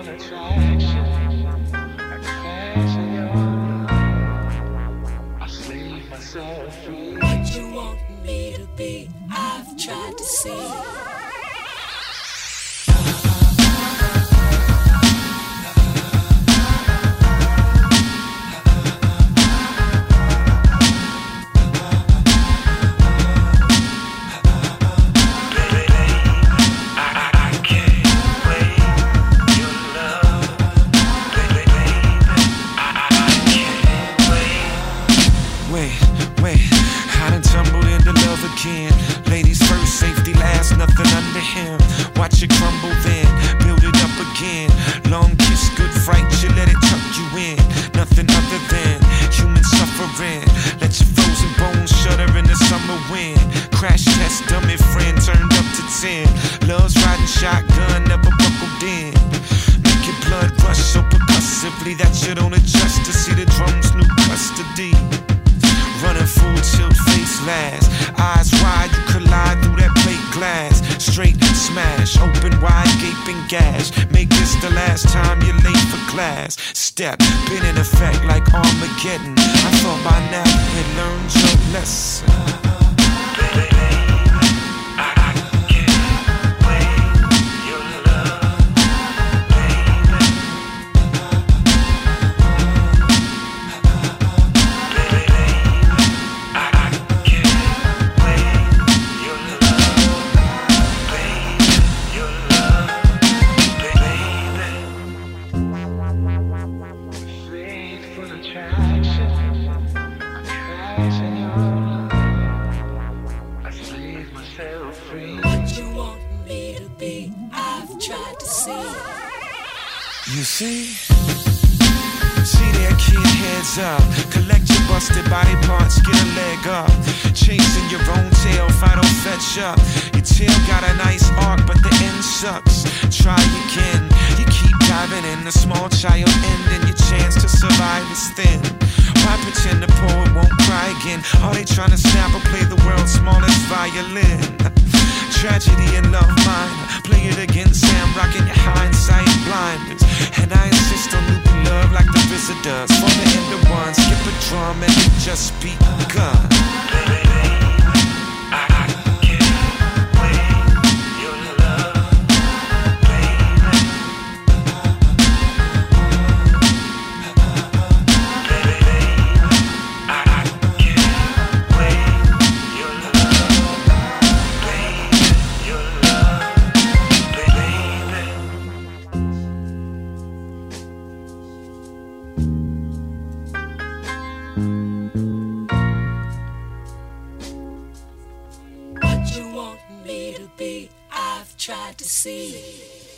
What you want me to be, I've tried to see. Ladies first, safety last, nothing under him. Watch it crumble then, build it up again. Long kiss, good fright, you let it tuck you in. Nothing other than human suffering. Let your frozen bones shudder in the summer wind. Crash test, dummy friend, turned up to 10. Love's riding shotgun, never buckled in. Make your blood rush so percussively that you don't adjust to see the drum's new custody. Running full tilt, face last. Eyes wide, you collide through that plate glass. Straight smash, open wide, gaping gash. Make this the last time you're late for class. Step, been in effect like Armageddon. I thought by now you had learned your lesson. What you want me to be, I've tried to see. You see that kid, heads up. Collect your busted body parts, get a leg up. Chasing your own tail, if I don't fetch up. Your tail got a nice arc, but the end sucks. Try again, you keep diving in. The small child ending, your chance to survive is thin. Why pretend the poet won't cry again? Are they trying to snap or play the world's smallest violin? Tragedy in love minor. Play it again, Sam, rocking your hindsight blinders. And I insist on looping love like the RZA does. For the end of one, skip a drum and it just begun. What you want me to be, I've tried to see.